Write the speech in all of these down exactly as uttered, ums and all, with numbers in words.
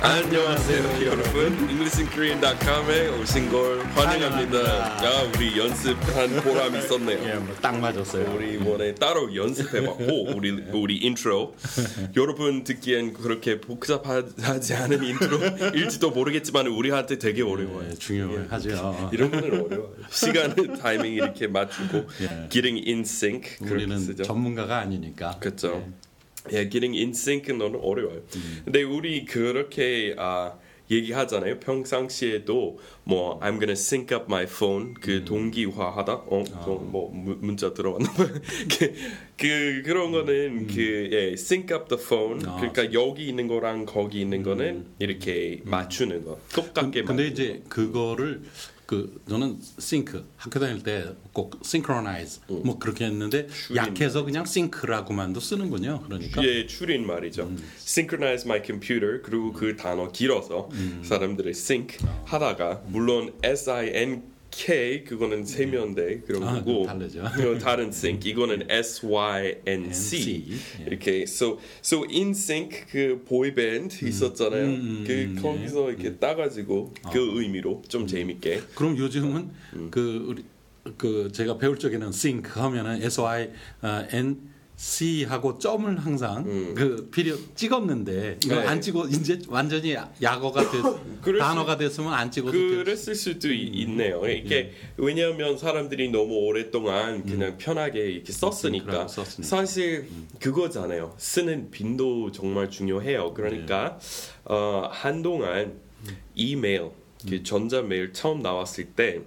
안녕하세요 여러분. 잉글리시 인 코리안 닷컴에 오신 걸 환영합니다. 야, 우리 연습한 보람이 있었네요. 예, 뭐 딱 맞았어요. 우리 이번에 따로 연습해봤고 우리 우리 인트로 여러분 듣기엔 그렇게 복잡하지 않은 인트로일지도 모르겠지만 우리한테 되게 어려워요. 예, 중요하죠. 이런 거는 어려워요. 시간을 타이밍 이렇게 맞추고 예. getting in sync 우리는 쓰죠. 전문가가 아니니까. 그렇죠. 예. 예, getting in sync는 어려워요. 음. 근데 우리 그렇게 아, 얘기하잖아요. 평상시에도 뭐 I'm gonna sync up my phone 그 음. 동기화하다. 어, 어. 뭐 문자 들어왔나 봐요. 그, 그 그런 거는 음. 그 예, sync up the phone. 아, 그러니까 여기 있는 거랑 거기 있는 거는 음. 이렇게 음. 맞추는 거. 똑같게 그, 근데 맞추는 이제 거. 그거를 그 저는 sync 학교 다닐 때 꼭 synchronize 음. 뭐 그렇게 했는데 줄인. 약해서 그냥 sync라고만도 쓰는군요. 그러니까 예, 줄인 말이죠. 음. synchronize my computer 그리고 음. 그 단어 길어서 음. 사람들이 sync 어. 하다가 물론 S I N K 그거는 세면대 그런 아, 거고 다르죠. 다른 sync 이거는 S Y N C 이렇게 so so in sync 그 보이밴드 음. 있었잖아요. 음, 그 음, 거기서 이렇게 음. 따가지고 그 어. 의미로 좀 음. 재밌게. 그럼 요즘은 음. 그 우리 그 제가 배울 적에는 sync 하면은 S Y N C 하고 점을 항상 음. 그 피리од 찍었는데 이거 네. 안 찍어 이제 완전히 약어가 됐 단어가 됐으면 안 찍어도 그랬을 수도 음. 있네요. 이게 음. 왜냐하면 사람들이 너무 오랫동안 그냥 음. 편하게 이렇게 썼으니까 사실 음. 그거잖아요. 쓰는 빈도 정말 중요해요. 그러니까 네. 어, 한동안 음. 이메일 그 전자메일 처음 나왔을 때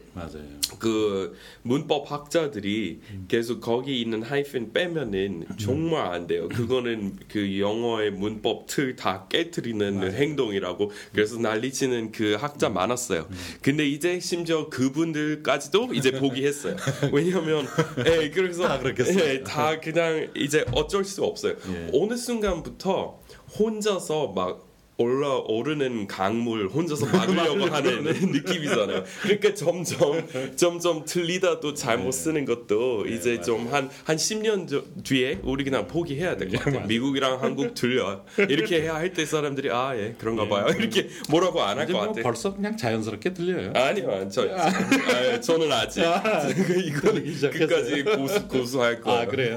그 문법 학자들이 음. 계속 거기 있는 하이픈 빼면은 정말 안 돼요. 그거는 그 영어의 문법 틀 다 깨트리는 맞아요. 행동이라고 그래서 난리치는 그 학자 많았어요. 음. 근데 이제 심지어 그분들까지도 이제 포기했어요. 왜냐하면 예, 그래서 다 그렇겠어요. 예, 다 그냥 이제 어쩔 수 없어요. 예. 어느 순간부터 혼자서 막 올라 오르는 강물 혼자서 막으려고 하는 느낌이잖아요. 그러니까 점점 점점 틀리다도 잘못 쓰는 것도 네, 이제 좀 한 한 십 년 뒤에 우리 그냥 포기해야 될 것 같아요. 미국이랑 한국 들려 이렇게 해야 할 때 사람들이 아 예 그런가 네. 봐요. 이렇게 뭐라고 안 할 것 뭐 같아요. 벌써 그냥 자연스럽게 들려요. 아니요, 저 아, 저는 아직 아, 이거는 끝까지 고수 고수할 거예요. 아 그래요?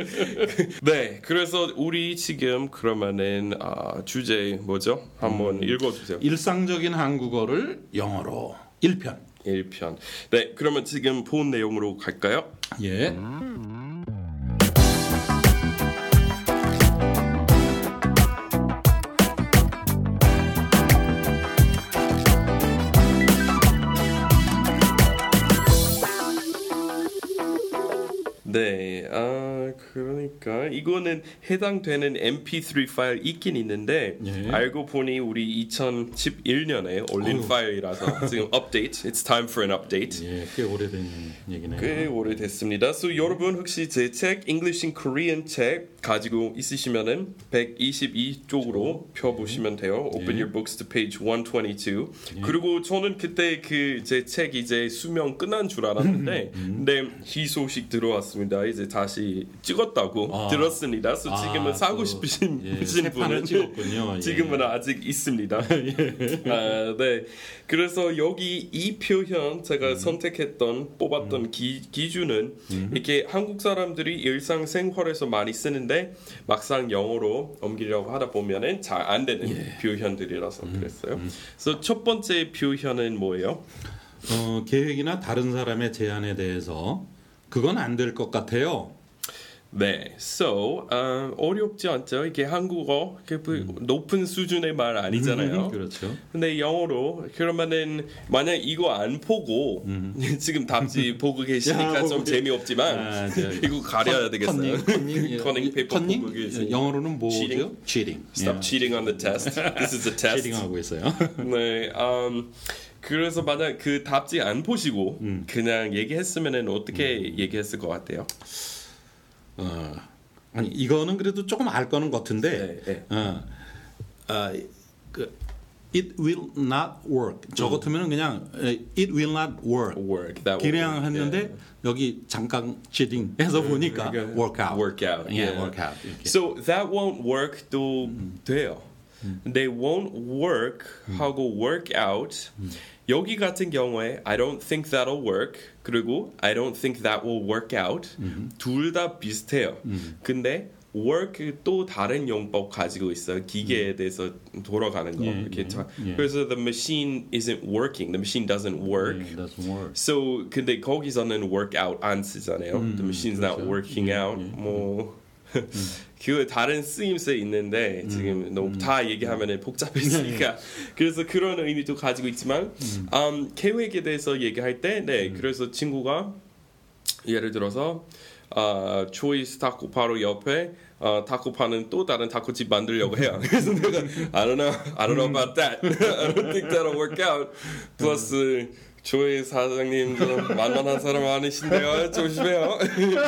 네, 그래서 우리 지금 그러면은 아, 주제 뭐죠? 한번 음, 읽어주세요. 일상적인 한국어를 영어로 일 편. 일 편. 네, 그러면 지금 본 내용으로 갈까요? 예. 네, 아 그러니까 이거는 해당되는 엠피쓰리 파일 있긴 있는데 예. 알고 보니 우리 이천십일 년에 올린 어휴. 파일이라서 지금 업데이트. It's time for an update. 예, 꽤 오래된 얘기네요. 꽤 오래됐습니다. So 여러분 혹시 제 책 English in Korean 책 가지고 있으시면은 백이십이 쪽으로 펴 보시면 돼요. Open 예. your books to page one twenty-two. 예. 그리고 저는 그때 그 제 책 이제 수명 끝난 줄 알았는데 근데 희소식 들어왔습니다. 이제 다시 찍었다고 아. 들었습니다. 그래서 아, 지금은 사고 싶으신 예, 분은 찍었군요. 지금은 예. 아직 있습니다. 예. 아, 네. 그래서 여기 이 표현 제가 음. 선택했던 뽑았던 음. 기, 기준은 음. 이렇게 한국 사람들이 일상생활에서 많이 쓰는데 막상 영어로 옮기려고 하다 보면은 잘 안 되는 예. 표현들이라서 음. 그랬어요. 음. 그래서 첫 번째 표현은 뭐예요? 어, 계획이나 다른 사람의 제안에 대해서 그건 안 될 것 같아요. 네, so 어, 어렵지 않죠. 이게 한국어 이게 음. 높은 수준의 말 아니잖아요. 그렇죠. 근데 영어로 그러면은 만약 이거 안 보고 음. 지금 답지 보고 계시니까 야, 좀 재미없지만 아, 이거 가려야 되겠어요. 컨닝, 컨닝 페이퍼 보고 계시니까. 영어로는 뭐죠? Cheating. Cheating. Stop yeah. cheating on the test. This is a test. cheating하고 있어요. 네, um, 그래서 만약 그 답지 안 보시고 음. 그냥 얘기했으면은 어떻게 음. 얘기했을 것 같아요? 어, 아니 이거는 그래도 조금 알 거는 같은데, 네, 네. 어, 어, 그 it will not work. 저 같으면은 그냥 it will not work. work 그냥 했는데 yeah. 여기 잠깐 cheating 해서 보니까 work out. work out. Yeah, yeah. work out. 이렇게. So that won't work도 음. 돼요. 음. they won't work 음. 하고 work out. 음. 여기 같은 경우에 I don't think that'll work 그리고 I don't think that will work out 음. 둘 다 비슷해요. 음. 근데 work 또 다른 용법 가지고 있어요. 기계에 대해서 돌아가는 거. 예, 이렇게 예, 자, 예. 그래서 the machine isn't working. The machine doesn't work. 예, doesn't work. So 근데 거기서는 work out 안 쓰잖아요. 음, the machine's not 그렇죠. working 예, out. 예. 뭐 그 다른 쓰임새 있는데 음, 지금 너무 음. 다 얘기하면 복잡해지니까 그래서 그런 의미도 가지고 있지만 음. 음, 계획에 대해서 얘기할 때 네, 그래서 친구가 예를 들어서 어, 초이스 타코 바로 옆에 어, 타코 파는 또 다른 타코집 만들려고 해요. 그래서 내가 I don't know, I don't know about that. I don't think that'll work out. 플러스 조이 사장님 좀 만만한 사람 아니신데요. 조심해요.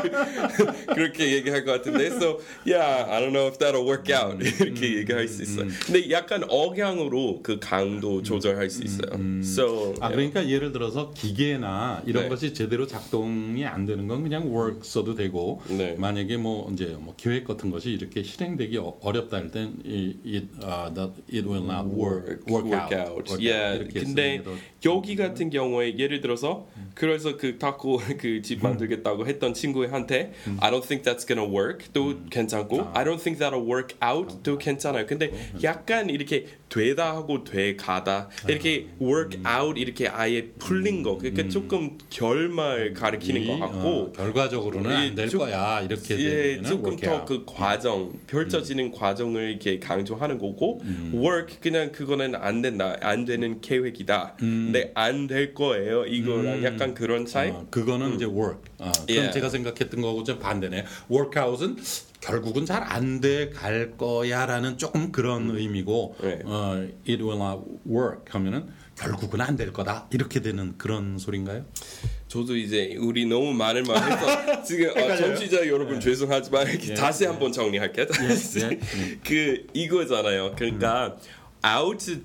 그렇게 얘기할 것 같은데. So yeah, I don't know if that'll work out. 이렇게 얘기할 수 있어요. 근데 약간 억양으로 그 강도 조절할 수 있어요. So 아 그러니까 예를 들어서 기계나 이런 네. 것이 제대로 작동이 안 되는 건 그냥 work 써도 되고 네. 만약에 뭐 이제 뭐 계획 같은 것이 이렇게 실행되기 어, 어렵다 할 땐 it, uh, that it will not work, work, work out. out. work Yeah. out. 이렇게 근데 쓰는 게 여기 같은 경우에 예를 들어서 그래서 그 타코 그 집 만들겠다고 했던 친구한테 I don't think that's gonna work 또 괜찮고 I don't think that'll work out 또 괜찮아요. 근데 약간 이렇게 되다 하고 돼 가다 이렇게 work out 이렇게 아예 풀린 거 그러니까 조금 결말 가리키는 것 같고 어, 결과적으로는 안 될 거야 이렇게 예, 되면 조금 더 그 과정 펼쳐지는 음. 과정을 이렇게 강조하는 거고 음. work 그냥 그거는 안 된다 안 되는 계획이다 음. 근데 안 될 거예요 이거랑 음. 약간 그런 차이 어, 그거는 음. 이제 work 어, 그럼 yeah. 제가 생각했던 거하고 좀 반대네 workout은 결국은 잘 안 돼 갈 거야라는 조금 그런 음. 의미고 네. 어, it will not work 하면은 결국은 안 될 거다 이렇게 되는 그런 소린가요? 저도 이제 우리 너무 많은 말 해서 지금 아, 청취자 여러분 네. 죄송하지만 이렇게 네. 다시 네. 한번 정리할게요. 다시. 네. 네. 그 이거잖아요. 그러니까 음. out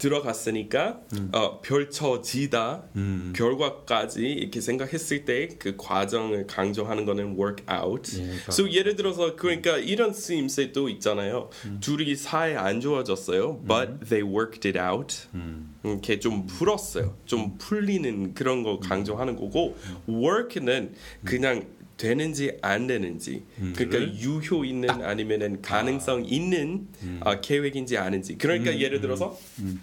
들어갔으니까 음. 어, 펼쳐지다 음. 결과까지 이렇게 생각했을 때 그 과정을 강조하는 거는 work out. 예, so 예를 들어서 그러니까 이런 쓰임새 또 있잖아요. 음. 둘이 사이 안 좋아졌어요. But 음. they worked it out. 음. 이렇게 좀 풀었어요. 좀 풀리는 그런 거 강조하는 거고 work는 그냥 되는지 안 되는지 음, 그러니까 그래? 유효 있는 딱. 아니면은 가능성 아. 있는 음. 어, 계획인지 아닌지 그러니까 음, 예를 들어서 음.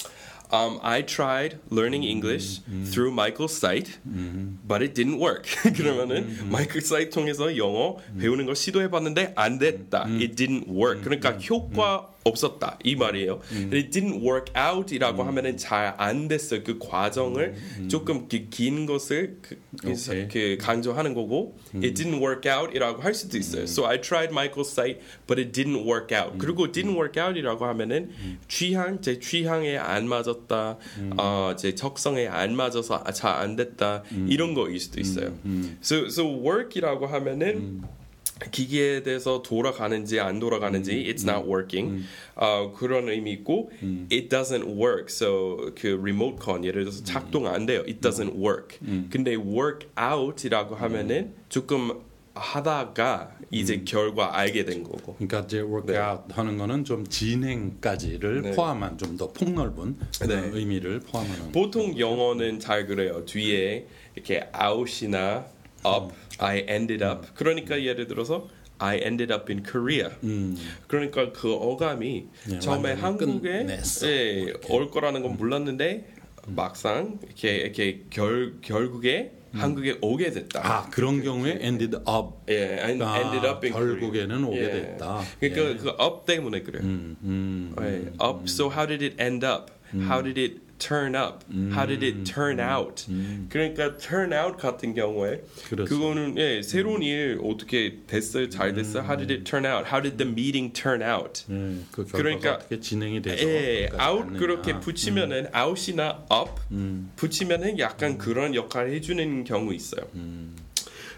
Um, I tried learning English 음, 음. through Michael's site, 음. but it didn't work. 그러면은 음, 마이클 사이트 통해서 영어 음. 배우는 걸 시도해봤는데 안 됐다. 음. It didn't work. 그러니까 음. 효과 없었다 이 말이에요. 음. It didn't work out이라고 음. 하면은 잘 안 됐어요. 그 과정을 음. 조금 그 긴 것을 그, okay. 그 강조하는 거고 음. It didn't work out이라고 할 수도 있어요. 음. So I tried Michael's site, but it didn't work out. 음. 그리고 didn't work out이라고 하면은 음. 취향 제 취향에 안 맞았다, 음. 어, 제 적성에 안 맞아서 잘 안 됐다 음. 이런 거일 수도 있어요. 음. 음. So so work이라고 하면은 음. 기계에 대해서 돌아가는지 안 돌아가는지 음, it's not working 음. 어, 그런 의미 있고 음. it doesn't work so 그 리모트 컨 예를 들어서 작동 안 돼요 it doesn't work 음. 근데 work out이라고 하면은 조금 하다가 이제 음. 결과 알게 된 거고 그러니까 이제 work 네. out 하는 거는 좀 진행까지를 네. 포함한 좀 더 폭넓은 네. 의미를 포함하는 보통 영어는 잘 그래요 뒤에 이렇게 out이나 up, I ended up. 그러니까 예를 들어서 I ended up in Korea. 음. 그러니까 그 어감이 네, 처음에 한국에 예, 올 거라는 건 몰랐는데 음. 막상 이렇게 이렇게 결 결국에 음. 한국에 오게 됐다. 아 그런 경우에 ended up. 예, and 아, ended up in 결국에는 Korea. 오게 예. 됐다. 그러니까 예. 그 up 때문에 그래요. 음, 음, 예. up. So how did it end up? 음. How did it turn up? 음, How did it turn out? 음. 그러니까 turn out 같은 경우에 그렇죠. 그거는 예, 새로운 일 어떻게 됐어요? 잘 됐어요? How did it turn out? How did the meeting turn out? 예, 그 그러니까 어떻게 진행이 돼서 예, out 그렇게 붙이면은 음. out이나 up 음. 붙이면은 약간 음. 그런 역할을 해주는 경우 있어요. 음.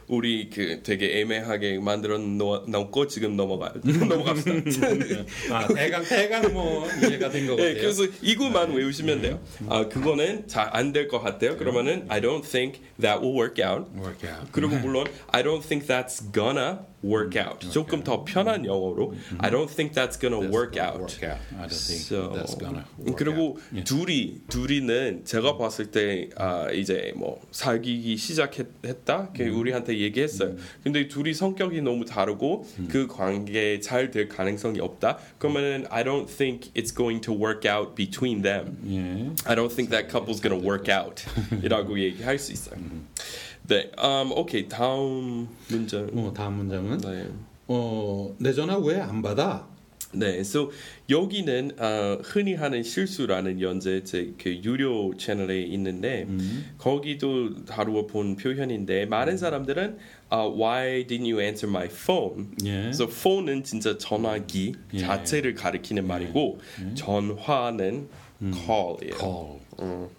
우리 그 되게 애매하게 만들어 놓고 지금 넘어가요. 넘어갑시다. 아, 대강 대강 뭐 이해가 된 거 같아요. 네, 그래서 이거만 외우시면 돼요. 아, 그거는 잘 안 될 것 같아요. 그러면은 I don't think that will work out. Work out. 그리고 물론 I don't think that's gonna work out. 조금 더 편한 영어로 I don't think that's gonna That's work gonna out. work out. I don't think So, that's gonna work 그리고 out. 예. 둘이 둘이는 제가 봤을 때 아, 이제 뭐 사귀기 시작했다. 그 우리한테 얘기했어요. 근데 둘이 성격이 너무 다르고 그 관계 잘 될 가능성이 없다. 그러면은 I don't think it's going to work out between them. 예. I don't think that couple's gonna work out. 이라고 얘기할 수 있어요. 네, um, 오케이 다음 문장. 어, 다음 문장은 네. 어, 내 전화 왜 안 받아? 네, so 여기는 어, 흔히 하는 실수라는 연재 제 그 유료 채널에 있는데 음. 거기도 다루어 본 표현인데 많은 사람들은 uh, Why didn't you answer my phone? 예. 그래서 phone은 진짜 전화기 예. 자체를 가리키는 말이고 예. 전화는 call이에요. Call. 음.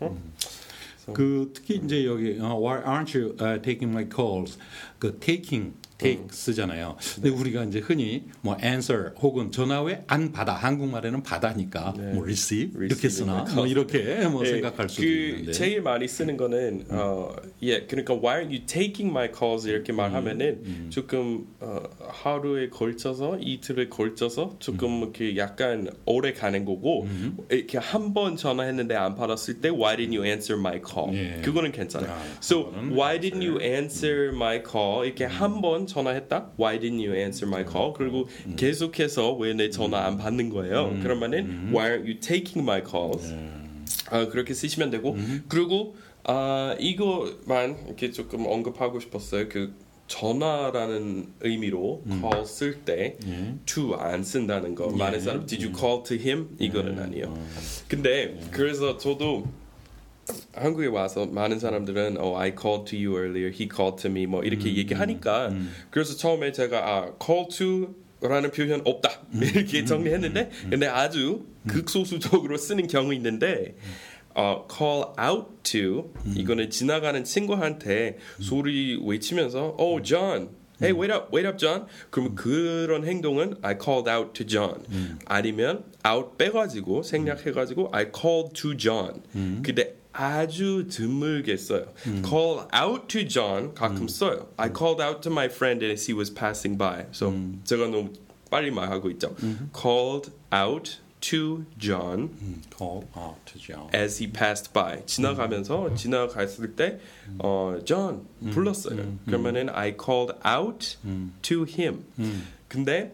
그 특히 이제 여기 어, Why aren't you uh, taking my calls? 그 taking, take 쓰잖아요. 근데 우리가 이제 흔히 뭐 answer 혹은 전화 왜 안 받아? 한국말에는 받아니까 네. 뭐 receive, receive 이렇게 쓰나? 뭐 이렇게 뭐 예, 생각할 수도 그 있는데. 제일 많이 쓰는 거는 어, 예, 그러니까 Why aren't you taking my calls 이렇게 말하면은 음. 조금 어, 하루에 걸쳐서 이틀에 걸쳐서 조금 이렇게 약간 오래 가는 거고 음. 이렇게 한 번 전화했는데 안 받았을 때 Why didn't you answer my call? 예. 그거는 괜찮아요. 아, So 그거는 Why didn't you answer my call? 이렇게 한 번 전화했다. Why didn't you answer my call? 그리고 계속해서 왜 내 전화 안 받는 거예요? 그러면은 Why aren't you taking my calls? 아, 그렇게 쓰시면 되고 그리고 아, 이거만 이렇게 조금 언급하고 싶었어요. 그 전화라는 의미로 call 쓸 때 예. to 안 쓴다는 거. 예. 많은 사람 Did you call to him? 이거는 아니에요. 근데 그래서 저도 한국에 와서 많은 사람들은 oh, I called to you earlier, he called to me 뭐 이렇게 음, 얘기하니까 음. 그래서 처음에 제가 아, call to 라는 표현 없다 이렇게 정리했는데 근데 아주 극소수적으로 쓰는 경우 있는데 어, call out to 이거는 지나가는 친구한테 소리 외치면서 oh John Hey, wait up, wait up, John. 그러면 그런 행동은 I called out to John. 아니면 out 빼가지고 생략해가지고 I called to John. 근데 아주 드물게 써요. Call out to John 가끔 써요. I called out to my friend as he was passing by. So 제가 너무 빨리 말하고 있죠. Called out to John Call out to John. as he passed by. 지나가면서 지나갔을 때 어, John 불렀어요. 그러면은 I called out to him. 근데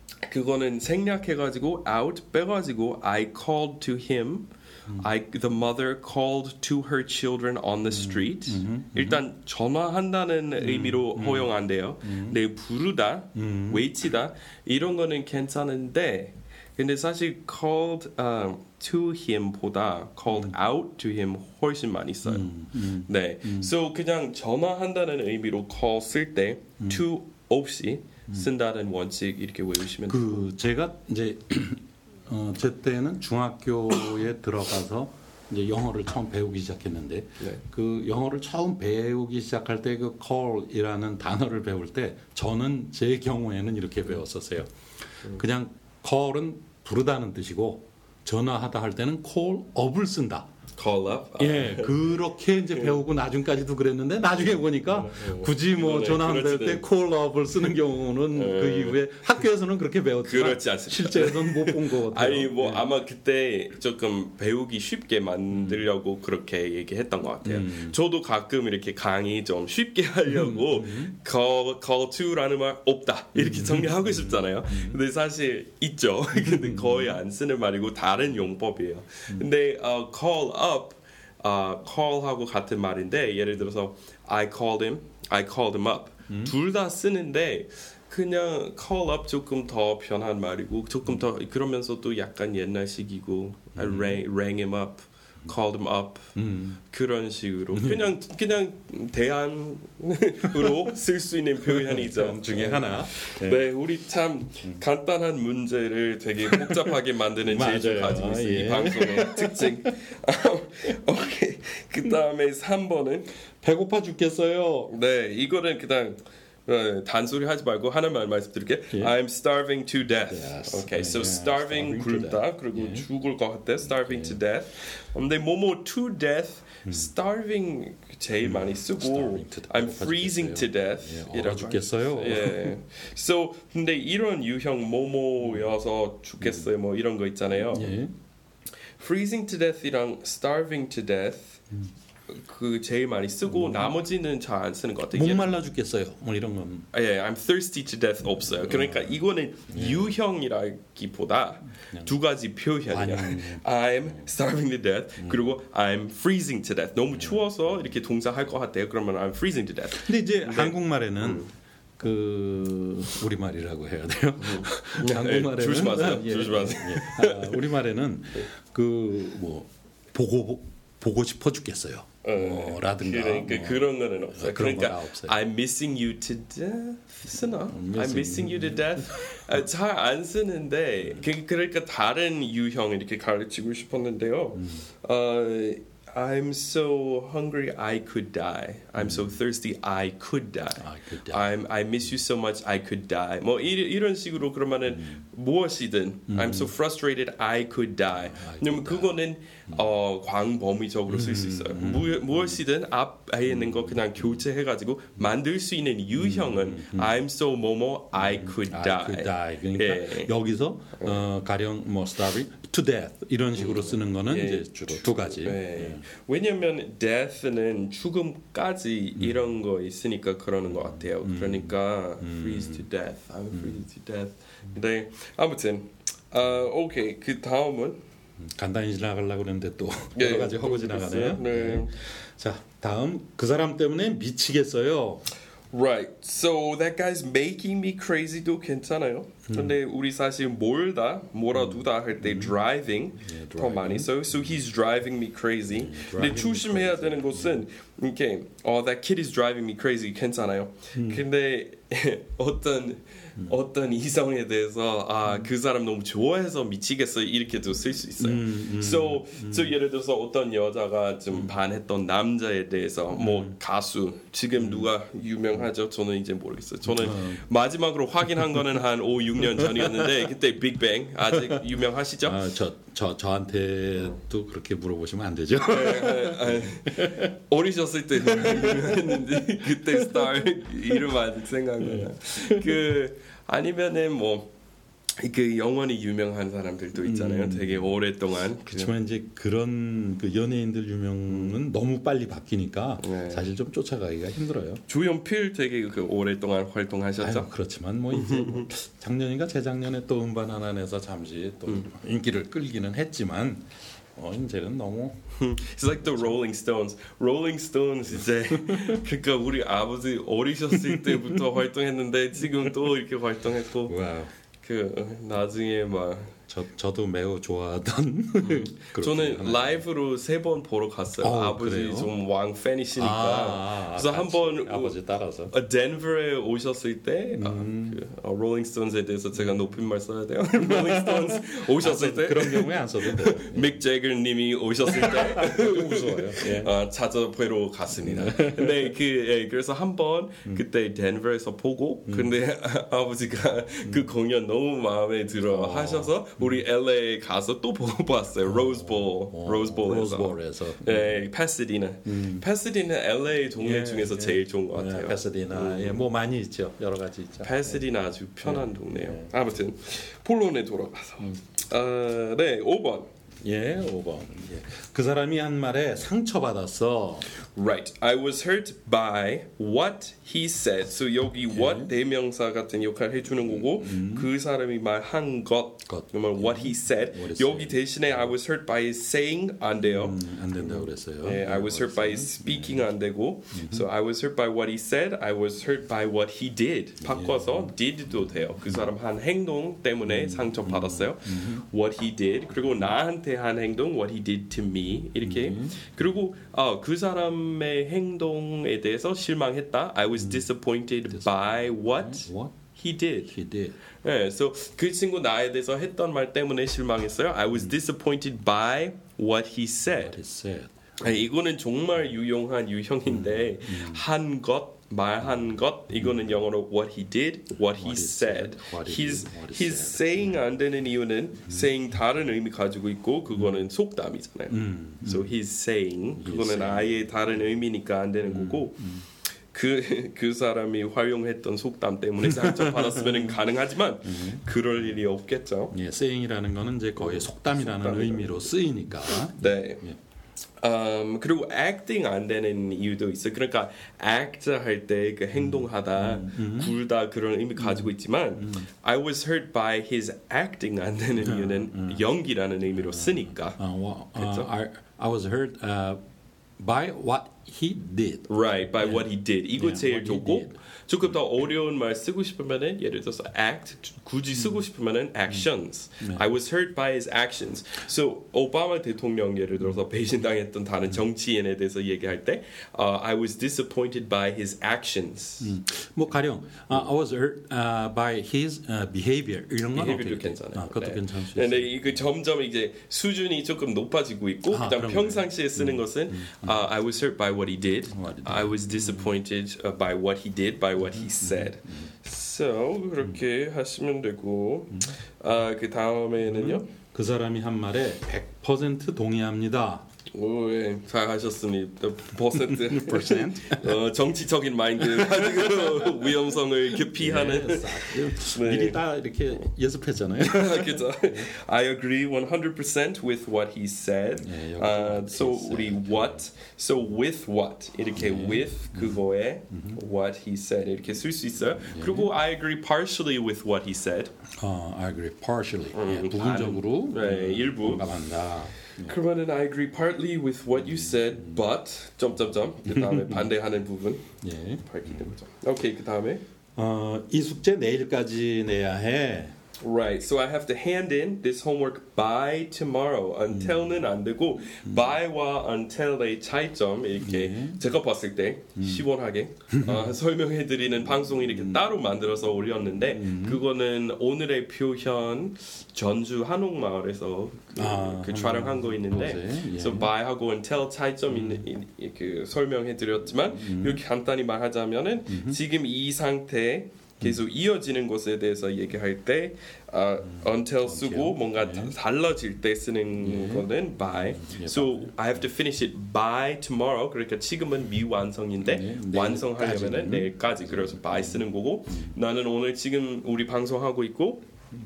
그거는 생략해가지고 out 빼가지고 I called to him. I, the mother called to her children on the street. 일단 전화한다는 의미로 허용한대요. 네, 부르다, 외치다 이런 거는 괜찮은데 근데 사실 called uh, to him보다 called out to him 훨씬 많이 써요. 음, 음, 네, 음. so 그냥 전화한다는 의미로 call 쓸 때 음. to 없이 쓴다는 원칙 이렇게 외우시면 돼요. 그 제가 이제 어, 제 때는 중학교에 들어가서 이제 영어를 처음 배우기 시작했는데 네. 그 영어를 처음 배우기 시작할 때 그 call이라는 단어를 배울 때 저는 제 경우에는 이렇게 배웠었어요. 그냥 call은 부르다는 뜻이고 전화하다 할 때는 call up을 쓴다. call up. 예, 그렇게 이제 배우고 나중까지도 그랬는데 나중에 보니까 굳이 뭐 네, 전화할 때 그렇지는- call up을 쓰는 경우는 네. 그 이후에 학교에서는 그렇게 배웠지만 그렇지 않습니다. 실제로는 못 본 것 같아요. 아니 뭐 예. 아마 그때 조금 배우기 쉽게 만들려고 그렇게 얘기했던 것 같아요. 음. 저도 가끔 이렇게 강의 좀 쉽게 하려고 call, call to라는 말 없다 이렇게 정리하고 싶잖아요. 근데 사실 있죠. 근데 거의 안 쓰는 말이고 다른 용법이에요. 근데 어, call up, 어, call하고 같은 말인데 예를 들어서 I called him, I called him up 둘 다 쓰는데 그냥 call up 조금 더 편한 말이고 조금 더 그러면서도 약간 옛날식이고 I rang, rang him up called him up. 음. 그런 식으로 그냥 그냥 대안으로 쓸 수 있는 표현이죠. 중에 하나. 네. 네, 우리 참 간단한 문제를 되게 복잡하게 만드는 재주 가지고 있어요. 예. 이 방송의 특징. 오케이. 그 다음에 삼 번은 배고파 죽겠어요. 네, 이거는 그냥 네, 단소리 하지 말고 하나만 말씀드릴게요. 예. I'm starving to death. Yes. Okay, so yeah, starving, starving 굶다 그리고 yeah. 죽을 것 같아. Starving yeah. to death. 근데 뭐뭐 to death, 음. starving 제일 음. 많이 쓰고 I'm freezing to death. 예, 얼어 죽겠어요. 예. So 근데 이런 유형 뭐뭐여서 죽겠어요. 뭐 이런 거 있잖아요. 예. Freezing to death이랑 starving to death. 음. 그 제일 많이 쓰고 음. 나머지는 잘 안 쓰는 것 같아요. 목말라 죽겠어요. 뭐 이런 건. 아, 예, I'm thirsty to death 없어요. 그러니까 음. 이거는 예. 유형이라기보다 두 가지 표현이야. I'm starving to death 음. 그리고 I'm freezing to death. 너무 추워서 이렇게 동사할 것 같아요. 그러면 I'm freezing to death. 근데 이제 근데, 한국말에는 음. 그 우리말이라고 해야 돼요. 음. 한국말에는 조심하세요. 예, 조심하세요. 예. 아, 우리말에는 그 뭐 보고 보고 싶어 죽겠어요. 어, 라든가 그러니까 뭐, 그런 거는 없어요. 그러니까 없어요. I'm missing you to death 쓰나? I'm missing you to death 잘 안 쓰는데 그, 그러니까 다른 유형 이렇게 가르치고 싶었는데요. 음. 어, I'm so hungry I could die. I'm 음. so thirsty I could die. I could die. I'm, I miss you so much I could die. 뭐 이, 이런 식으로 그러면은 음. 무엇이든 음. I'm so frustrated I could die. 왜냐면 그거는 음. 어, 광범위적으로 쓸 수 있어요. 음. 무, 무엇이든 앞에 있는 거 그냥 교체해가지고 만들 수 있는 유형은 음. 음. I'm so 뭐뭐 I could die. I could die. 그러니까 예. 여기서 어, 가령 뭐 starving to death 이런 식으로 쓰는 거는 예. 이제 주로 두 가지. 예. 예. 왜냐면 death는 죽음까지 음. 이런 거 있으니까 그러는 것 같아요. 음. 그러니까 음. freeze to death. I'm freezing to death. 근데 아무튼 어, 오케이 그 다음은 간단히 지나가려고 그랬는데 또 여러 네, 가지 하고 지나가네요. 네. 자 다음 그 사람 때문에 미치겠어요. Right. So that guy's making me crazy도 괜찮아요. 음. 근데 우리 사실 몰다 몰아두다 할 때 음. driving yeah, 더 많이 써요. So he's driving me crazy. 음, 근데 조심해야 되는 것은 이렇게 oh that kid is driving me crazy 괜찮아요. 음. 근데 어떤 음. 어떤 이성에 대해서 아 그 사람 너무 좋아해서 미치겠어 이렇게도 쓸 수 있어요. 음, 음, so, 음. so 예를 들어서 어떤 여자가 좀 음. 반했던 남자에 대해서 뭐 음. 가수 지금 음. 누가 유명하죠? 저는 이제 모르겠어요. 저는 음. 마지막으로 확인한 거는 한 오, 육 년 전이었는데 그때 빅뱅 아직 유명하시죠? 아, 저, 저, 저한테도 그렇게 물어보시면 안 되죠? 네, 네, 네. 어리셨을 때 유명했는데 그때 스타 이름 아직 생각나요. 그 아니면은 뭐 그 영원히 유명한 사람들도 있잖아요. 음. 되게 오랫동안. 그렇지만 이제 그런 그 연예인들 유명은 음. 너무 빨리 바뀌니까 네. 사실 좀 쫓아가기가 힘들어요. 조연필 되게 그 오랫동안 활동하셨죠. 아유, 그렇지만 뭐 이제 뭐 작년인가 재작년에 또 음반 하나 내서 잠시 또 음. 인기를 끌기는 했지만 어 이제는 너무. It's like the Rolling Stones. Rolling Stones 이제 그러니까 우리 아버지 어리셨을 때부터 활동했는데 지금 또 이렇게 활동했고. 와우. 그 나중에 막 저 저도 매우 좋아하던 음. 저는 라이브로 세 번 보러 갔어요. 어, 아버지 그래요? 좀 왕 팬이시니까. 아, 아, 그래서 한번 아버지 따라서 덴버에 오셨을 때 음. 아, 그, 어, 롤링 스톤즈에 대해서 제가 높임말 써야 돼요. 롤링 스톤즈 오셨을 때 그런 경우에 안 써도 돼요. 믹 제거님이 오셨을 때 무서워요. 예. 아, 찾아뵈러 갔습니다. 근데 그 예, 그래서 한번 음. 그때 덴버에서 보고 음. 근데 아버지가 음. 그 공연 너무 마음에 들어 어. 하셔서 우리 엘에이 가서 또 보고 봤어요. 로즈볼, 로즈볼에서. 로즈볼에서. 네, 파사디나. 음. 파사디나 엘에이 동네 예, 중에서 예. 제일 좋은 것 같아요. 예, 파사디나, 음. 예, 뭐 많이 있죠. 여러 가지 있죠. 파사디나 아주 편한 예. 동네예요. 예. 아무튼 본론에 돌아가서. 음. 어, 네, 오 번. 예, 오 번. 예. 그 사람이 한 말에 상처받았어. Right. I was hurt by what he said. So 여기 예. what 대명사 같은 역할을 해주는 거고 음. 그 사람이 말한 것. 것. 그러면 what he said. What 여기 said. 대신에 I was hurt by his saying 안 돼요. 음, 안 된다고 그랬어요. 네, I was hurt by his speaking 안 되고. 음. So I was hurt by what he said. I was hurt by what he did. 바꿔서 예. did도 돼요. 그 사람 한 행동 때문에 음. 상처 받았어요. 음. What he did. 그리고 나한테 한 행동, what he did to me 이렇게. 음. 그리고 어, 그 사람의 행동에 대해서 실망했다. I was disappointed 음. by what, what he did. He did. 네, so 그 친구 나에 대해서 했던 말 때문에 실망했어요. I was disappointed by what he said. What he said. 네, 이거는 정말 유용한 유형인데 음, 음. 한 것, 말한 것 이거는 영어로 what he did, what, what he said. said. What he's did, what he he's said. saying 안 되는 이유는 음. saying 다른 의미 가지고 있고 그거는 음. 속담이잖아요. 음, 음. So he's saying he's 그거는 saying. 아예 다른 의미니까 안 되는 음, 거고. 음. 그, 그 사람이 활용했던 속담 때문에 상처 받았으면 가능하지만 음. 그럴 일이 없겠죠. 예, saying이라는 거는 이제 거의 속담이라는 속담. 의미로 쓰이니까. 네. 예. Um, 그리고 acting 안 되는 이유도 있어. 그러니까 act 할 때 그 행동하다 음, 음. 굴다 그런 의미 가지고 있지만 음. I was hurt by his acting 안 되는 이유는 음, 음. 연기라는 의미로 쓰니까. Uh, well, uh, I, I was hurt uh, by what he did. Right, by yeah. what he did. 이거 yeah, 제일 좋고 조금 더 어려운 말 쓰고 싶으면은 예를 들어서 act 굳이 쓰고 싶으면은 actions. 네. I was hurt by his actions. So 오바마 대통령 예를 들어서 배신당했던 다른 정치인에 대해서 얘기할 때 uh, I was disappointed by his actions. 음, 뭐 가령 uh, I was hurt uh, by his uh, behavior 이런 건 behavior도 어떻게 괜찮아요. 아, 그것도 네. 괜찮을 수 있어요. 근데 이거 점점 이제 수준이 조금 높아지고 있고 아, 그다음 그럼요. 평상시에 쓰는 음, 것은 음, 음. Uh, I was hurt by what he did. What he did. I was disappointed uh, by what he did, by what he said. So 그렇게 하시면 되고 아, 그 다음에는요. 그 사람이 한 말에 백 퍼센트 동의합니다. 오, 예, 잘 하셨습니다. 퍼센트. percent. 어, 정치적인 마인드 가지고 위험성을 기피하는. 네, 네. 미리 다 이렇게 연습했잖아요. 그죠? I agree one hundred percent with what he said. 네, uh, so 우리 what, so with what 이렇게 네. with 그거에 음. what he said 이렇게 쓸 수 있어요. 네. 그리고 I agree partially with what he said. 어, I agree partially. 음, 예, 부분적으로 네, 일부. 공감한다. 그러면은 I agree partly with what you said, but 점점점 그 다음에 반대하는 부분 예. 밝히는 거죠. 오케이 그 다음에 어, 이 숙제 내일까지 내야 해. Right, so I have to hand in this homework by tomorrow. Until는 안 되고 by와 until의 차이점 이렇게 네. 제가 봤을 때 시원하게 어, 설명해드리는 방송 이렇게 따로 만들어서 올렸는데 그거는 오늘의 표현 전주 한옥마을에서 그, 아, 그 촬영한 거 있는데 곳에, 예. so by하고 until 차이점 있는 이, 이, 그 설명해드렸지만 이렇게 간단히 말하자면은 지금 이 상태 계속 이어지는 것에 대해서 얘기할 때 uh, until 쓰고 뭔가 예. 달라질 때 쓰는 예. 거는 by. 예, So I have to finish it by tomorrow. 그러니까 지금은 미완성인데 예, 완성하려면은 내일까지는. 내일까지. 그래서 by 쓰는 거고 나는 오늘 지금 우리 방송하고 있고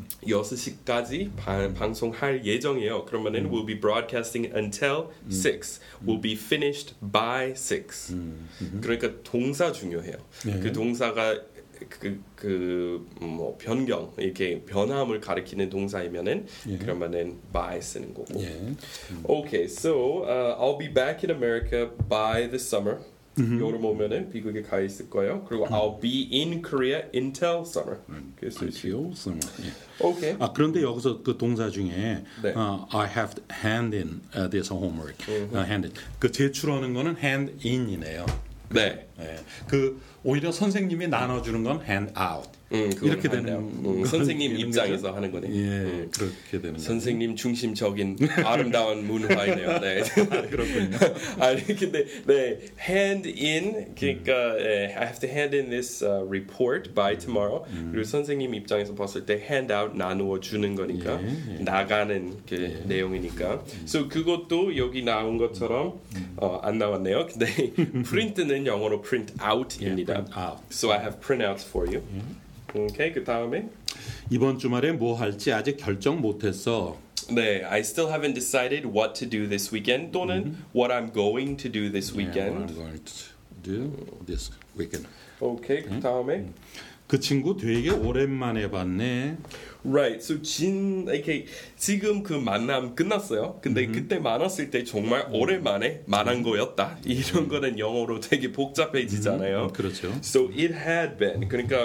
여섯 시까지 바, 방송할 예정이에요. 그러면은 we'll be broadcasting until six. We'll be finished by six. 그러니까 동사 중요해요. 예. 그 동사가 그 그 뭐 변경 이렇게 변함을 가리키는 동사이면은 예. 그러면은 by 쓰는 거고. 예. Okay, so uh, I'll be back in America by the summer. 여름 오면은 미국에 가 있을 거예요. 그리고 I'll be in Korea until summer. 그래서 Until summer. 예. Okay. 아 그런데 여기서 그 동사 중에 네. 어, I have to hand in uh, this homework. 어, hand in. 그 제출하는 거는 hand in이네요. 네. 예. 그 오히려 선생님이 나눠주는 건 hand out. 음, 이렇게 되는 음, 선생님 되는 입장에서 거죠? 하는 거네. 예, 음. 그렇게 되는 선생님 중심적인 아름다운 문화이네요. 네. 아, 그렇군요. 아니 근데 네 hand in 그러니까 예, I have to hand in this uh, report by tomorrow. 음. 그리고 선생님 입장에서 봤을 때 hand out 나누어 주는 거니까 예, 예. 나가는 그 예. 내용이니까. So 그것도 여기 나온 것처럼 어, 안 나왔네요. 근데 print는 영어로 print out입니다. 예, print out. So I have printouts for you. Okay, 그 다음에 이번 주말에 뭐 할지 아직 결정 못했어. 네, I still haven't decided what to do this weekend 또는 what I'm going to do this Yeah, weekend. what I'm going to do this weekend. Okay, 그 다음에 그 친구 되게 오랜만에 봤네. Right, so 진 이렇게 지금 그 만남 끝났어요. 근데 그때 만났을 때 정말 오랜만에 만난 거였다. 이런 거는 영어로 되게 복잡해지잖아요. 음, 그렇죠. So it had been. 그러니까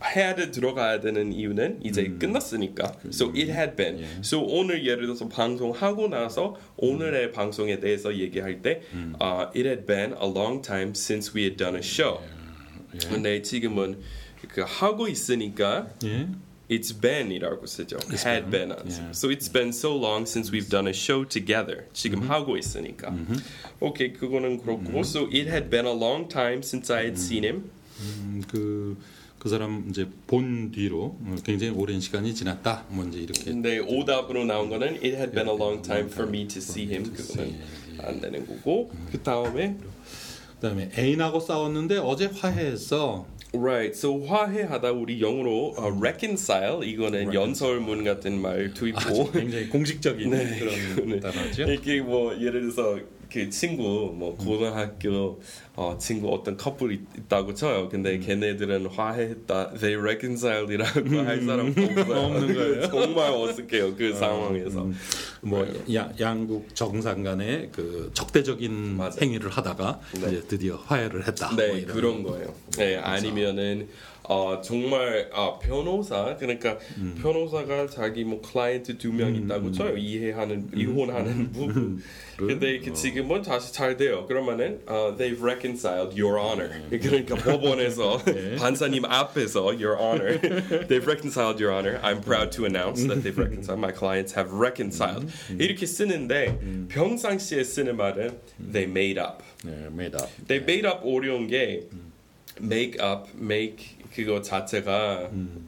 had 들어가야 되는 이유는 이제 음. 끝났으니까. So it had been. Yeah. So 오늘 예를 들어서 방송하고 나서 오늘의 음. 방송에 대해서 얘기할 때 음. uh, it had been a long time since we had done a show. Yeah. Yeah. 근데 지금은 그 하고 있으니까 yeah. it's been이라고 쓰죠. It's had been. been. Yeah. So it's been so long since we've done a show together. 지금 mm-hmm. 하고 있으니까. Mm-hmm. 오케이, 그거는 그렇고. Mm-hmm. So it had been a long time since I had mm-hmm. seen him. 음, 그, 그 사람 이제 본 뒤로 굉장히 오랜 시간이 지났다. 뭔지 이렇게. 근데 오답으로 나온 거는 it had been a long time for me to see him. 그거는 안 되는 거고. 그 다음에 그다음에 애인하고 싸웠는데 어제 화해했어. Right. So 화해하다 우리 영어로 uh, reconcile 이거는 right. 연설문 같은 말도 있고 굉장히 공식적인 네, 그런 단어죠. 이게 뭐 예를 들어서 그 친구 뭐 고등학교 어, 친구 어떤 커플이 있다고 쳐요. 근데 음. 걔네들은 화해했다. They reconciled이라고 할 사람 없는 거예요. 정말 어색해요. 그 어, 상황에서. 음. 뭐 야, 양국 정상 간의 그 적대적인 맞아. 행위를 하다가 네. 이제 드디어 화해를 했다. 네, 뭐 그런 거예요. 네, 아니면은 어, 정말 아, 변호사 그러니까 음. 변호사가 자기 뭐 클라이언트 두 명 있다고 음. 쳐요. 이해하는 이혼하는 부부. 근데 그 지금은 다시 잘 돼요. 그러면은 uh, they've reconciled, Your Honor. 그러니까 법원에서 판사님 앞에서 Your Honor, they've reconciled, Your Honor. I'm proud to announce that they've reconciled. My clients have reconciled. 이렇게 쓰는데 평상시에 쓰는 말은 they made up. made up. They made up 어려운 게 make up, make 그거 자체가 음.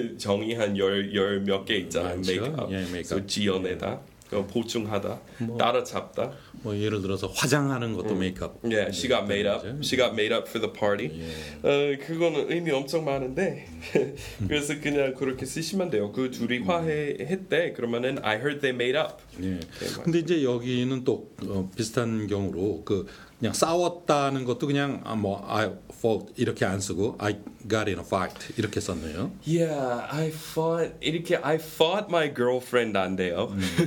정의한 열 열 몇 개 있잖아요. make up. Yeah, make so up. 지어내다. 보충하다, 뭐, 따라잡다. 뭐 예를 들어서 화장하는 것도 메이크업. 음. Yeah, she got made up. She got made up for the party. Yeah. 어, 그거는 의미 엄청 많은데 그래서 그냥 그렇게 쓰시면 돼요. 그 둘이 화해했대. 그러면은 I heard they made up. 예. 근데 이제 여기는 또 어, 비슷한 경우로 그 그냥 싸웠다는 것도 그냥 아, 뭐 I fought 이렇게 안 쓰고 I got in a fight 이렇게 썼네요. Yeah, I fought 이렇게 I fought my girlfriend 안 돼요.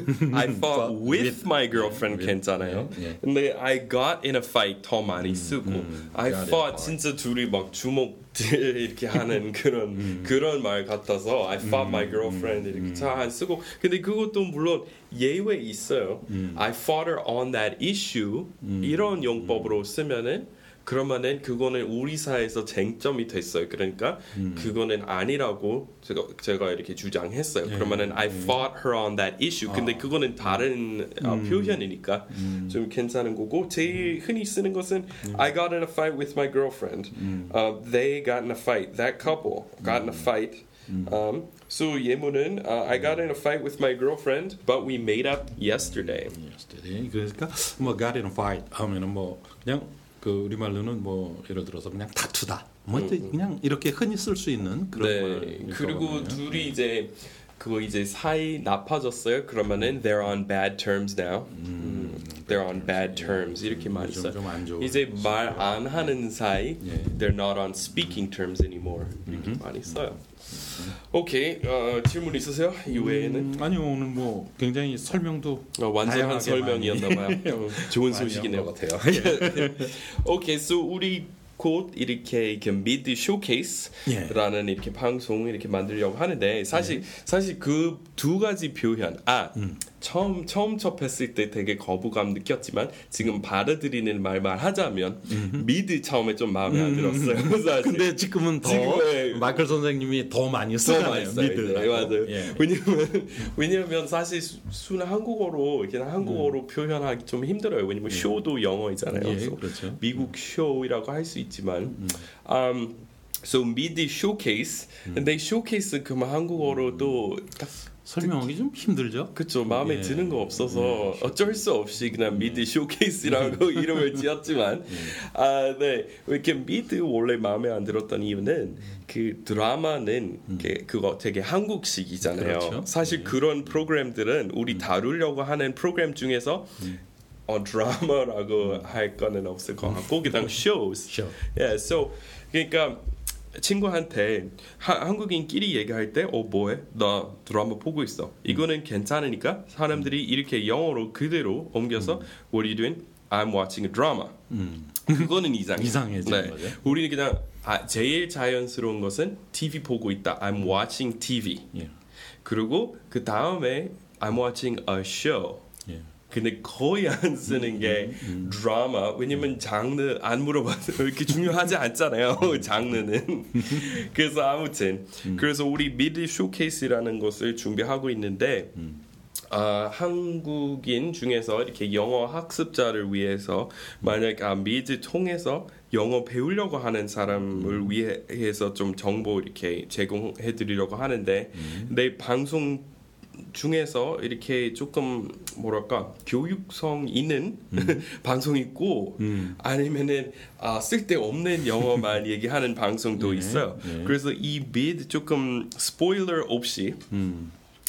I fought with, with my girlfriend yeah, 괜찮아요. Yeah, yeah. 근데 I got in a fight 더 많이 음, 쓰고 음, I fought 진짜 둘이 막 주먹 이렇게 하는 그런 음. 그런 말 같아서 I fought 음, my girlfriend 이렇게 음, 잘 안 쓰고 근데 그것도 물론 예외 있어요. 음. I fought her on that issue 음. 이런 용법으로 쓰면은 그러면은 그거는 우리 사회에서 쟁점이 됐어요. 그러니까 음. 그거는 아니라고 제가 제가 이렇게 주장했어요. 네. 그러면은 I fought her on that issue. 근데 아. 그거는 다른 음. 어, 표현이니까 음. 좀 괜찮은 거고 제일 흔히 쓰는 것은 음. I got in a fight with my girlfriend. 음. Uh, they got in a fight. That couple got in a fight. 음. Um, so 예문은 uh, I got in a fight with my girlfriend, but we made up yesterday. Yesterday. 그러니까 뭐 got in a fight 하면은 뭐 그냥 그 우리말로는 뭐 예를 들어서 그냥 다투다. 뭐 음. 그냥 이렇게 흔히 쓸 수 있는 그런 네. 말. 그리고 둘이 이제 그거 이제 사이 나빠졌어요. 그러면은 they're on bad terms now. 음. They're on bad terms. 이렇게 많이 써요. 이제 말 안 하는 사이 they're not on speaking terms anymore. 이렇게 음. 많이 써요. 오케이 어, 질문 있으세요? 이 외에는? 음, 아니요 오늘 뭐 굉장히 설명도 어, 완전한 설명이었나봐요. 좋은 소식이네요. 같아요. 오케이, so 우리 곧 이렇게 이렇게 미드 쇼케이스라는 예. 이렇게 방송 이렇게 만들려고 하는데 사실 예. 사실 그 두 가지 표현 아 음. 처음 처음 접했을 때 되게 거부감 느꼈지만 지금 받아들이는 말만 하자면 음흠. 미드 처음에 좀 마음에 안 들었어요. 사실. 근데 지금은 더 지금은 마이클 선생님이 더 많이 쓰잖아요. 미드 네, 맞아요. 예. 왜냐면 왜냐면 사실 순 한국어로 그냥 한국어로 음. 표현하기 좀 힘들어요. 왜냐면 예. 쇼도 영어이잖아요. 예, 그렇죠. 미국 쇼이라고 할 수 있지만. 음. Um, so mid showcase, 음. 근데 showcase 그만 한국어로 또 딱 설명하기 좀 힘들죠. 그렇죠. 마음에 예. 드는 거 없어서 예. 어쩔 수 없이 그냥 미드 쇼케이스라고 이름을 지었지만, 예. 아, 네, 이렇게 미드 원래 마음에 안 들었던 이유는 그 드라마는 음. 그거 되게 한국식이잖아요. 그렇죠. 사실 예. 그런 프로그램들은 우리 다루려고 하는 프로그램 중에서. 음. 어 드라마라고 음. 할 거는 없을 것 같고 그냥 shows. Show. Yeah, so 그러니까 친구한테 하, 한국인끼리 얘기할 때 어 뭐해? 나 드라마 보고 있어. 이거는 음. 괜찮으니까 사람들이 이렇게 영어로 그대로 옮겨서 음. What are you doing? I'm watching a drama. 음. 그거는 이상해. 이상해지는 네. 거죠. 우리는 그냥 아, 제일 자연스러운 것은 티비 보고 있다. I'm watching 티비. Yeah. 그리고 그 다음에 I'm watching a show. Yeah. 근데 거의 안 쓰는 게 음, 음. 드라마. 왜냐면 장르 안 물어봐서 이렇게 중요하지 않잖아요. 장르는. 그래서 아무튼 음. 그래서 우리 미드 쇼케이스라는 것을 준비하고 있는데 음. 아, 한국인 중에서 이렇게 영어 학습자를 위해서 만약 아, 미드 통해서 영어 배우려고 하는 사람을 음. 위해서 좀 정보 이렇게 제공해 드리려고 하는데 음. 내 방송 중에서 이렇게 조금 뭐랄까 교육성 있는 음. 방송 있고 음. 아니면은 아, 쓸데없는 영어만 얘기하는 방송도 네, 있어요. 네. 그래서 이 미드 조금 스포일러 없이 음.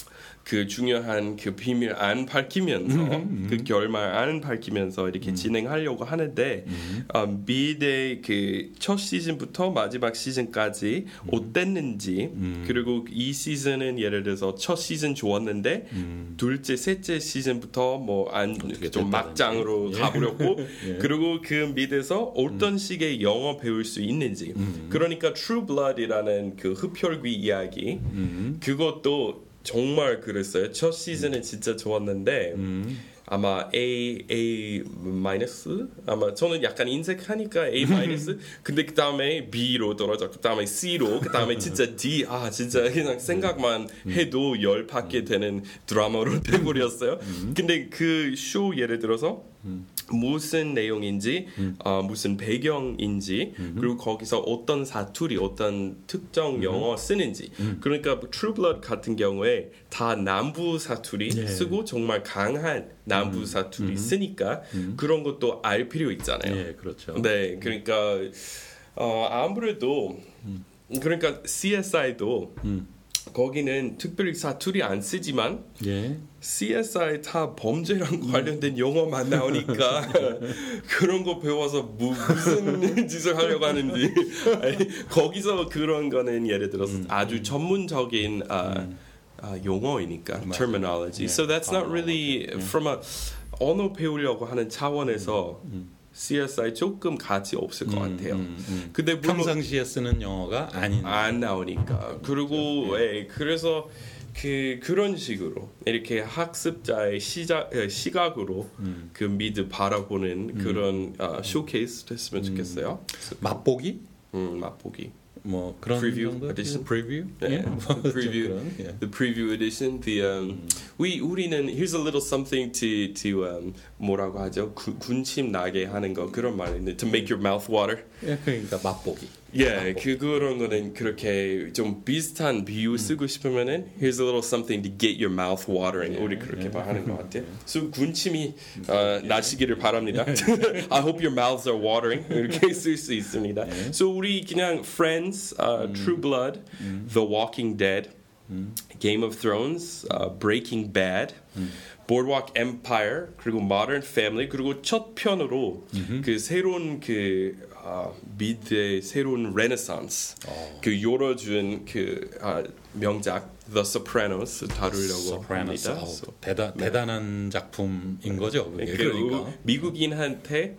그 중요한 그 비밀 안 밝히면서 음, 음. 그 결말 안 밝히면서 이렇게 음. 진행하려고 하는데 음. 어, 미드의 그 첫 시즌부터 마지막 시즌까지 음. 어땠는지 음. 그리고 이 시즌은 예를 들어서 첫 시즌 좋았는데 음. 둘째, 셋째 시즌부터 뭐 안 좀 막장으로 예. 가버렸고 예. 그리고 그 미드에서 어떤 음. 식의 영어 배울 수 있는지 음. 그러니까 True Blood이라는 그 흡혈귀 이야기 음. 그것도 정말 그랬어요. 첫 시즌은 진짜 좋았는데 음. 아마 A A 마이너스 아마 저는 약간 인색하니까 A 마이너스 근데 그 다음에 B로 떨어져 그 다음에 C로 그 다음에 진짜 D 아 진짜 그냥 생각만 해도 열 받게 되는 드라마로 돼버렸어요. 근데 그 쇼 예를 들어서 무슨 내용인지 음. 어, 무슨 배경인지 음. 그리고 거기서 어떤 사투리 어떤 특정 음. 영어 쓰는지 음. 그러니까 True Blood 같은 경우에 다 남부 사투리 네. 쓰고 정말 강한 남부 음. 사투리 음. 쓰니까 음. 그런 것도 알 필요 있잖아요. 네, 그렇죠. 네, 그러니까 어, 아무래도 음. 그러니까 씨에스아이도 음. 거기는 특별히 사투리 안 쓰지만 예. 씨에스아이 다 범죄랑 관련된 영어만 나오니까 그런 거 배워서 무, 무슨 짓을 하려고 하는지 아니, 거기서 그런 거는 예를 들어서 음. 아주 전문적인 아, 음. 아, 용어이니까 맞아. terminology. Yeah. So that's not really yeah. from a 언어 배우려고 하는 차원에서 음. 음. 씨에스아이 조금 가치 없을 것 음, 같아요. 음, 음. 근데 물론 평상시에 쓰는 영어가 아닌 안 나오니까. 그리고 예. 예, 그래서 그 그런 식으로 이렇게 학습자의 시작 시각으로 음. 그 미드 바라보는 음. 그런 어, 쇼케이스 됐으면 좋겠어요. 음. 맛보기? 음, 맛보기. 뭐 그런 preview edition, preview, yeah, the preview, yeah. the preview edition. The um, 음. we 우리는 here's a little something to to um, 뭐라고 하죠? 구, 군침 나게 하는 거 그런 말인데 to make your mouth water. 예, 그러니까 맛보기. 예, yeah, 그 그런 거는 그렇게 좀 비슷한 비유 음. 쓰고 싶으면은 here's a little something to get your mouth watering. Yeah, 우리 그렇게 yeah. 하는 것 같아요. 그래서 군침이 어, 나시기를 바랍니다. I hope your mouths are watering. 이렇게 쓸 수 있습니다. Yeah. So 우리 그냥 Friends, uh, 음. True Blood, 음. The Walking Dead, 음. Game of Thrones, uh, Breaking Bad. 음. Boardwalk Empire 그리고 Modern Family 그리고 첫 편으로 음흠. 그 새로운 그 아, 미드의 새로운 레네상스 어. 그 열어준 그 아, 명작 The Sopranos 다루려고 Sopranos. 합니다. 어, so, 대단 네. 대단한 작품인 거죠. 그게. 그러니까 미국인한테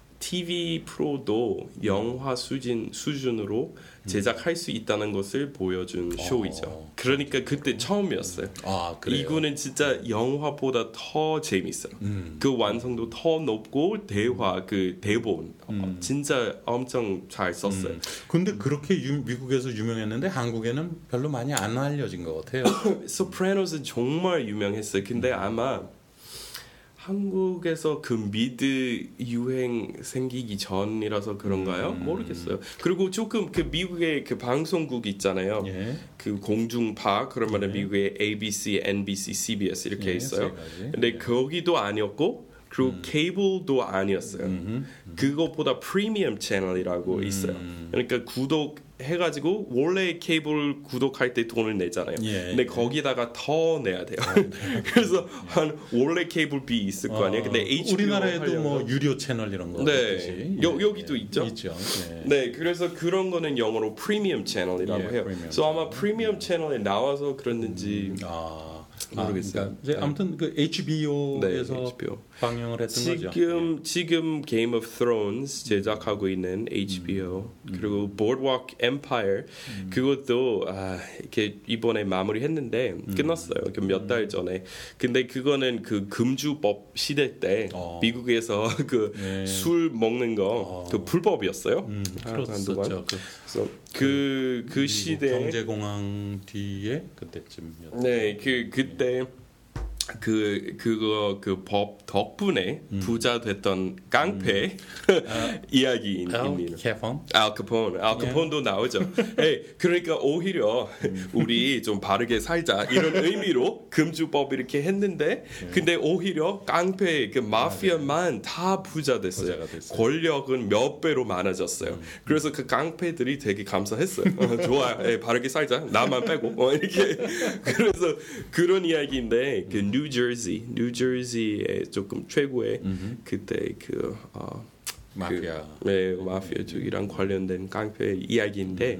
티비 프로도 영화 수준 수준으로 제작할 수 있다는 것을 보여준 어, 쇼이죠. 그러니까 그때 처음이었어요. 아, 그래요? 이거는 진짜 영화보다 더 재밌어요. 음. 그 완성도 더 높고 대화 그 대본 음. 어, 진짜 엄청 잘 썼어요. 음. 근데 그렇게 유, 미국에서 유명했는데 한국에는 별로 많이 안 알려진 것 같아요. 소프라노스는 정말 유명했어요. 근데 아마 한국에서 그 미드 유행 생기기 전이라서 그런가요? 음. 모르겠어요. 그리고 조금 그 미국의 그 방송국 있잖아요. 예. 그 공중파 그러면 예. 미국의 에이비씨, 엔비씨, 씨비에스 이렇게 예, 있어요. 근데 예. 거기도 아니었고 그리고 음. 케이블도 아니었어요. 음흠. 그것보다 프리미엄 채널이라고 음. 있어요. 그러니까 구독 해가지고 원래 케이블 구독할 때 돈을 내잖아요. 예, 근데 예. 거기다가 더 내야 돼요. 어, 네. 그래서 한 원래 케이블비 있을 거 아니에요. 근데 에이치비오 우리나라에도 하려면... 뭐 유료 채널 이런 거 네, 있듯이. 여, 예, 여기도 예. 있죠. 있죠. 예. 네, 그래서 그런 거는 영어로 프리미엄 채널이라고 예, 해요. 그래서 아마 프리미엄 채널에 나와서 그랬는지. 음, 아. 모르겠어요. 아, 그러니까 이제 아무튼 그 에이치비오에서 네, 에이치비오. 방영을 했던 지금, 거죠. 지금 지금 Game of Thrones 제작하고 있는 에이치비오 음. 그리고 Boardwalk Empire 음. 그것도 아, 이렇게 이번에 마무리했는데 음. 끝났어요. 몇 달 전에. 근데 그거는 그 금주법 시대 때 어. 미국에서 그 술 네. 먹는 거 그 어. 불법이었어요. 음, 그렇었죠. 그, 그래서 그, 그 시대 경제공황 뒤에 그때쯤이었죠. 네, 그 그때 그 그거 그 법 덕분에 음. 부자 됐던 깡패 음. 아, 이야기입니다. 알 카폰, 알 카폰도 yeah. 나오죠. hey, 그러니까 오히려 음. 우리 좀 바르게 살자 이런 의미로 금주법 이렇게 했는데, yeah. 근데 오히려 깡패 그 마피아만 아, 다 부자 됐어요. 권력은 몇 배로 많아졌어요. 음. 그래서 그 깡패들이 되게 감사했어요. 어, 좋아, hey, 바르게 살자. 나만 빼고 어, 이렇게. 그래서 그런 이야기인데 그 음. 뉴저지, 뉴저지의 조금 최고의 음흠. 그때 그 어, 마피아, 그, 네, 마피아 쪽이랑 관련된 깡패 이야기인데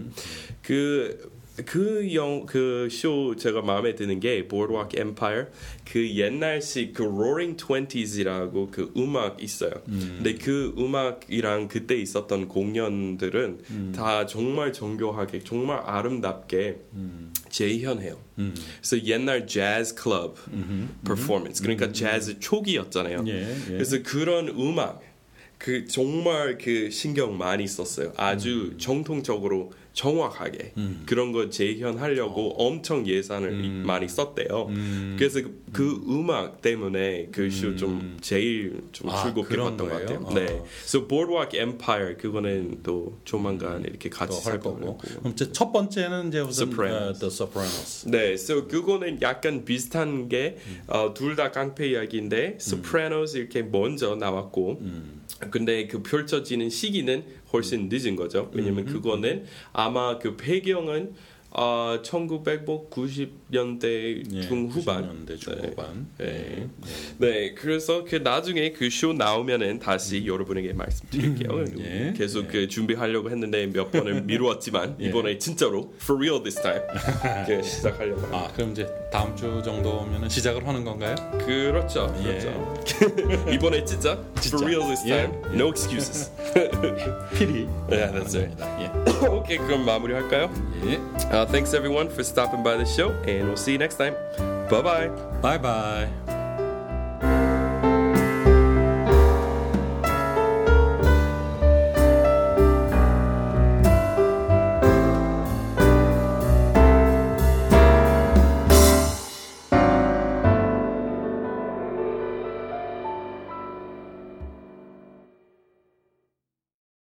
그 그 영 그 쇼 제가 마음에 드는 게 Boardwalk Empire 그 옛날식 그 Roaring Twenties,이라고 그 음악 있어요. 음. 근데 그 음악이랑 그때 있었던 공연들은 음. 다 정말 정교하게 정말 아름답게 음. 재현해요. 음. 그래서 옛날 재즈 클럽 퍼포먼스 그러니까 음. 재즈 초기였잖아요. 예, 예. 그래서 그런 음악 그 정말 그 신경 많이 썼어요. 아주 음. 정통적으로 정확하게 음. 그런 거 재현하려고 어. 엄청 예산을 음. 많이 썼대요. 음. 그래서 그, 그 음악 때문에 그 쇼 좀 음. 제일 좀 아, 즐겁게 봤던 것 같아요. 어. 네. 그래서 Boardwalk Empire 그거는 또 조만간 이렇게 같이 살 거고. 그럼 첫 번째는 이제 우선 uh, The Sopranos. 네, so 그거는 약간 비슷한 게 둘 다 음. 어, 깡패 이야기인데 Sopranos 음. 이렇게 먼저 나왔고. 음. 근데 그 펼쳐지는 시기는 훨씬 늦은 거죠. 왜냐면 음, 그거는 아마 그 배경은 어, 천구백구십 년대 예, 중후반. 구십 년대 중후반. 네. 네. 네. 네. 그래서 그 나중에 그 쇼 나오면은 다시 음. 여러분에게 말씀드릴게요. 예. 계속 예. 그 준비하려고 했는데 몇 번을 미루었지만 예. 이번에 진짜로 for real this time 시작하려고. 아, 그럼 이제 다음 주 정도면은 시작을 하는 건가요? 그렇죠. 예. 그렇죠. 이번에 진짜, 진짜 for real this time. 예. No excuses. 필히. Yeah, that's it. 예. 오케이, 그럼 마무리할까요? 예. Uh, thanks everyone for stopping by the show, and we'll see you next time. Bye bye. Bye bye.